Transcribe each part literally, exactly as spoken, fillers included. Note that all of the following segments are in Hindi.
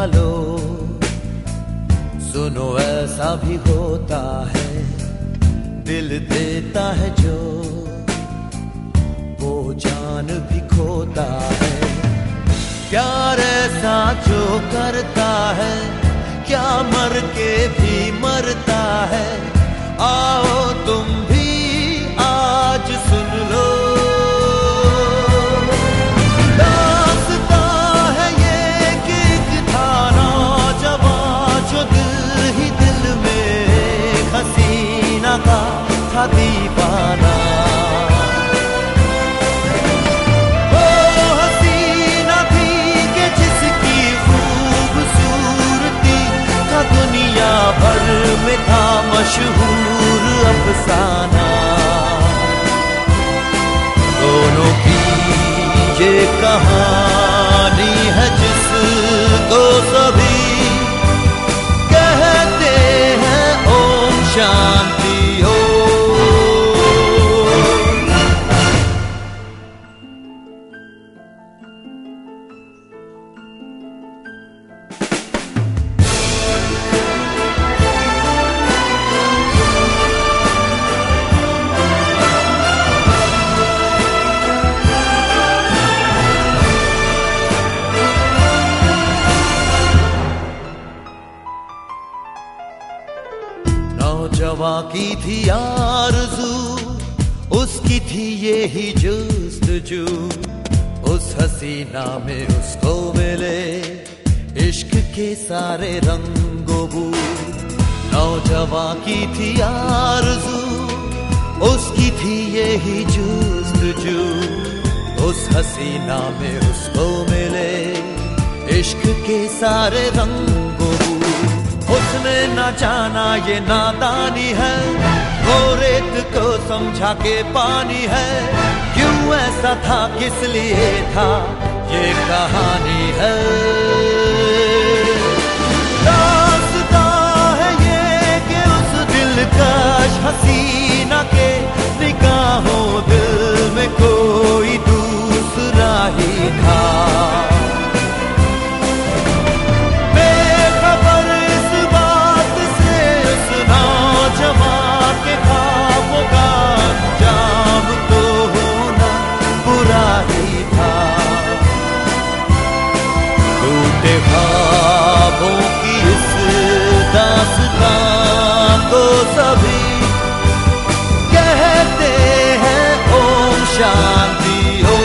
वालों, सुनो ऐसा भी होता है, दिल देता है जो वो जान भी खोता है। प्यार ऐसा जो करता है, क्या मर के भी मरता है। आओ तुम भी आज सुन लो, दास्तां है ये कि एक था नौजवान जो दिल ही दिल में हसीना का था दीवाना। दुनिया भर में था मशहूर अफसाना। दोनों की ये कहानी है जिसको सभी कहते हैं ओम शांति हो। नौजवां की थी आरज़ू, उसकी थी ये ही जुस्तजू, उस हसीना में उसको मिले इश्क के सारे रंगो बू। नौजवां की थी आरज़ू, उसकी थी ये ही जुस्तजू, उस हसीना में उसको मिले इश्क के सारे रंगो बू। उसने न जाना ये नादानी है, वो रेत को समझा के पानी है। क्यों ऐसा था, किस लिए था, ये कहानी है। दास्तां है ये कि उस दिलकश हसीना के निगाहों दिल में कोई दूसरा ही था। ख्वाबों की इस दास्तां को सभी कहते हैं ओम शांति हो।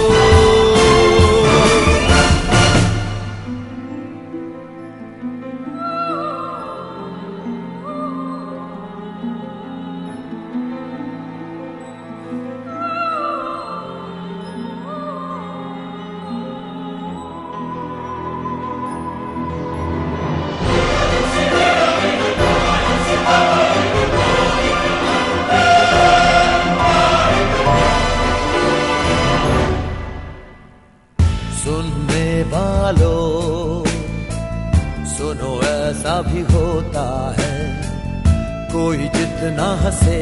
सुनने वालों, सुनो ऐसा भी होता है, कोई जितना हंसे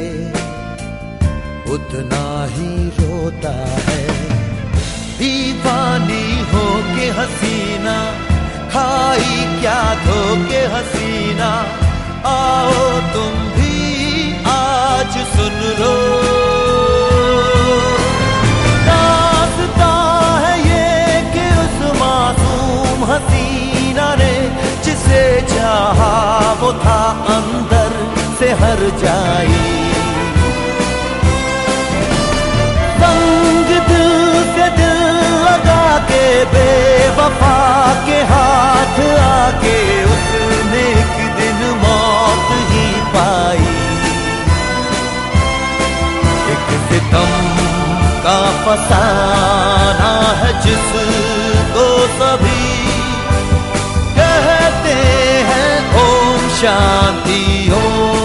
उतना ही रोता है। दीवानी हो के हसीना, खाई क्या धोके हसीना। आओ तुम भी आज सुन लो, हसीना ने जिसे चाहा वो था अंदर से हर जाई। संग दिल से दिल लगा के बेवफा के हाथ आके उसने एक दिन मौत ही पाई। एक सितम का फसाना है जिसको सभी कहते हैं ओम शांति हो।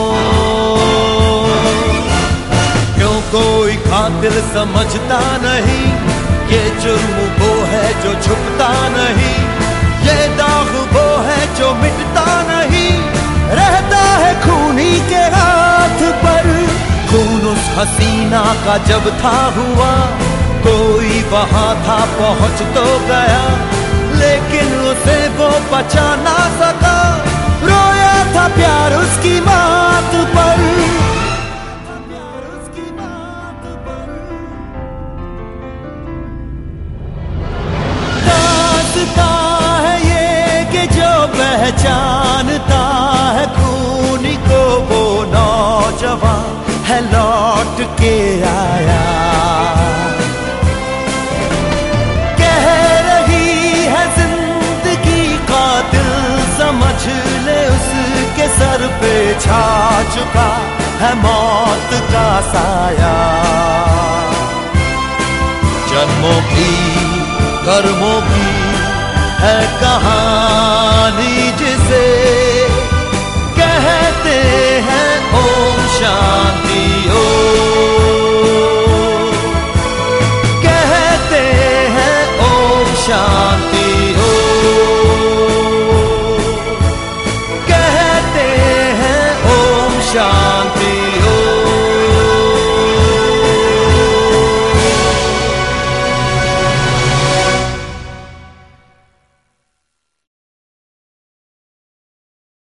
क्यों कोई कातिल समझता नहीं, ये जुर्म वो है जो छुपता नहीं, ये दाग वो है जो मिटता नहीं। रहता है खूनी के हाथ पर, खून उस हसीना का जब था हुआ, कोई वहां था पहुंच तो गया, लेकिन उसे वो बचा ना सका। रोया था प्यार उसकी बात पर, दास्ता है ये कि जो पहचानता है खून को वो नौजवान है लौट के आया। कह रही है जिंदगी का दिल, समझ ले उसके सर पे छा चुका है मौत का साया। जन्मों की कर्मों की है कहानी